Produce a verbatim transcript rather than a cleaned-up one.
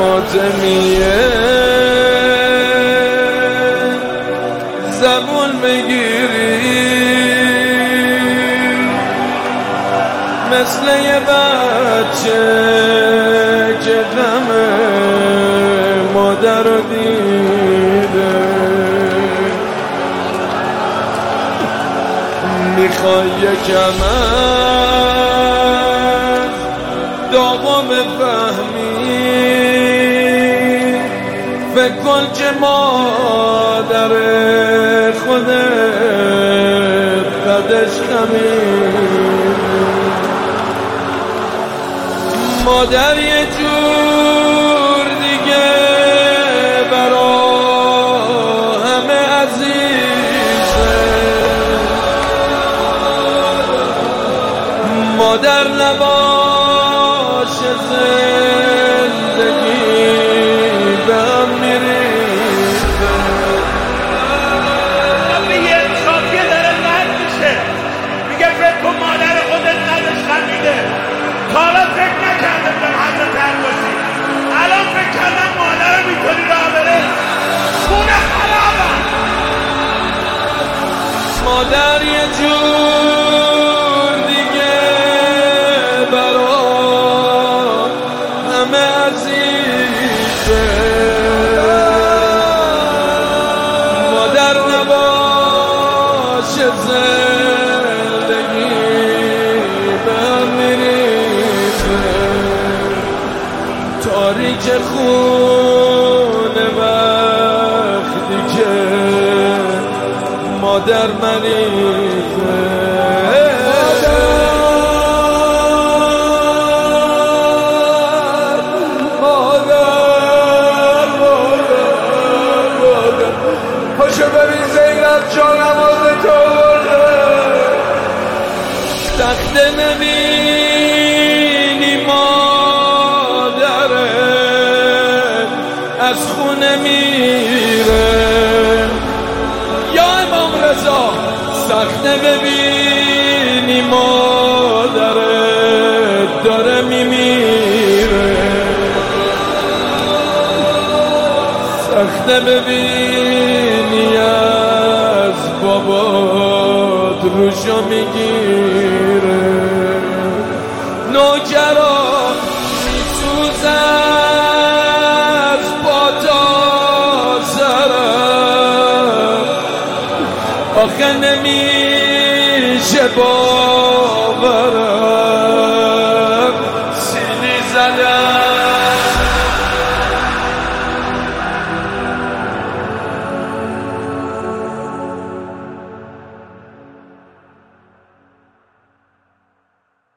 ماتمیه زبون میگیری مثل یه بچه که غم مادر رو دیده میخوای یکم از داغو بفهمی فکر کن که مادر خودت قدش خمیده مادر یه جور دیگه برا همه عزیزه مادر نباشه زندگی به هم میریزه به یه شاکیه داره رد میشه میگه فکر کن مادر خودت قدش خمیده تا حالا فکر نکردم به حضرت عباسی الان فکر کردم مادر رو میکنی راه بره خونه خرابم مادر یه جور دیگه برا همه عزیزه مادر نباشه زندگی به هم میریزه تاریک خونه وقتی که مادر مریضه پاشو ببین زینب جان نماز تو تخته نبینی مادرت از خونه میره یا امام رضا سخته ببینی مادرت داره میمیره سخته ببینی از بابات روشو میگیره نوکرا میسوزه از پا تا سرم آخه نمیشه باورم